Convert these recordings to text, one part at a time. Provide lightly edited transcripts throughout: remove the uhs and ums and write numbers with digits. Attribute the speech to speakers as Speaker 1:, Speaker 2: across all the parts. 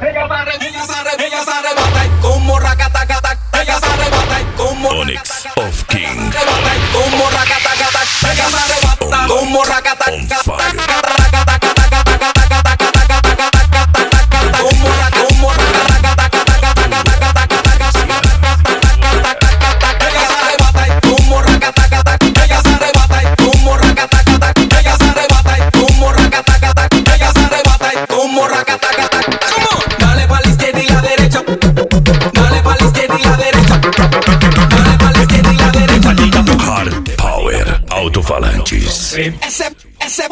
Speaker 1: ella se arrebata y como racatacata, ella se arrebata y como
Speaker 2: Onyx of King.
Speaker 1: como racatacata, ella se arrebata como
Speaker 2: On
Speaker 1: racatacata.
Speaker 2: fire.
Speaker 1: Dale pa' la izquierda y la derecha. Dale pa' la izquierda y la derecha. Dale pa' la izquierda y la derecha.
Speaker 2: Hard Power Autofalanges.
Speaker 1: Ese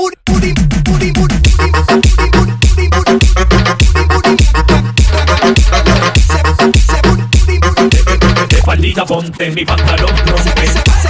Speaker 3: Faldita ponte mi pantalón rompe.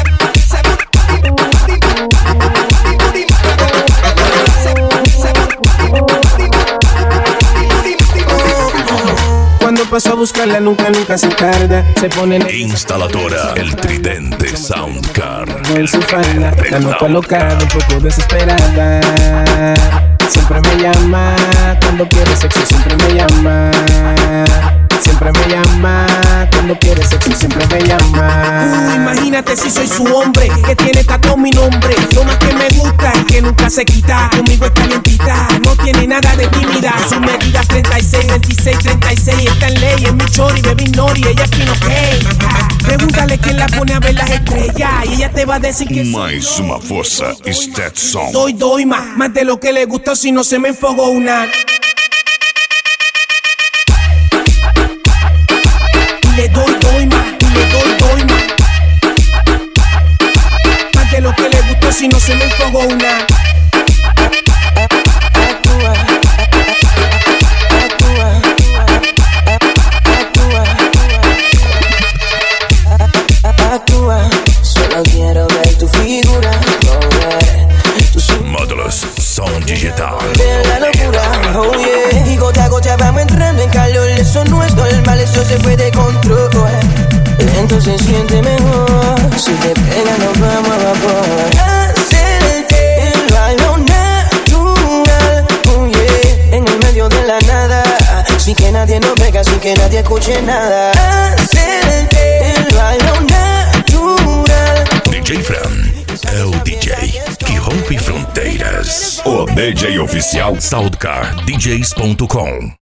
Speaker 4: Cuando paso a buscarla nunca se tarda. Se pone
Speaker 2: Instaladora El Tridente Soundcar.
Speaker 4: en su falda, la noto alocada, un poco desesperada. Siempre me llama, cuando quiere sexo siempre me llama. Siempre me llama, cuando quiere sexo siempre me llama.
Speaker 5: Imagínate si soy su hombre, que tiene tatuado mi nombre. Lo más que me gusta es que nunca se quita, conmigo es calientita, no tiene nada de tímida. Sus medidas 36, 26, 36, está en ley, es mi chori, baby nori, ella es fino ok. Pregúntale quién la pone a ver las estrellas y ella te va a decir que
Speaker 2: Mais uma força Stetson.
Speaker 5: doy más de lo que le gustó si no se me enfogó una. Le doy más, doy más. Más de lo que le gustó si no se me enfogó una.
Speaker 6: Actúa, solo quiero ver tu figura, mover tu
Speaker 2: Módulos Som Digital.
Speaker 6: de la locura, oh yeah. Y gota a gota vamos entrando en calor, eso no es normal, eso se fue de control. Lento se siente mejor, si te pega nos vamos a vapor. Hacerte el bailo natural, oh yeah. En el medio de la nada, sin que nadie nos pega, sin que nadie escuche nada. Hacerte el bailo natural.
Speaker 2: DJ Fran é o DJ que rompe fronteiras. O DJ oficial SoundcarDJs.com.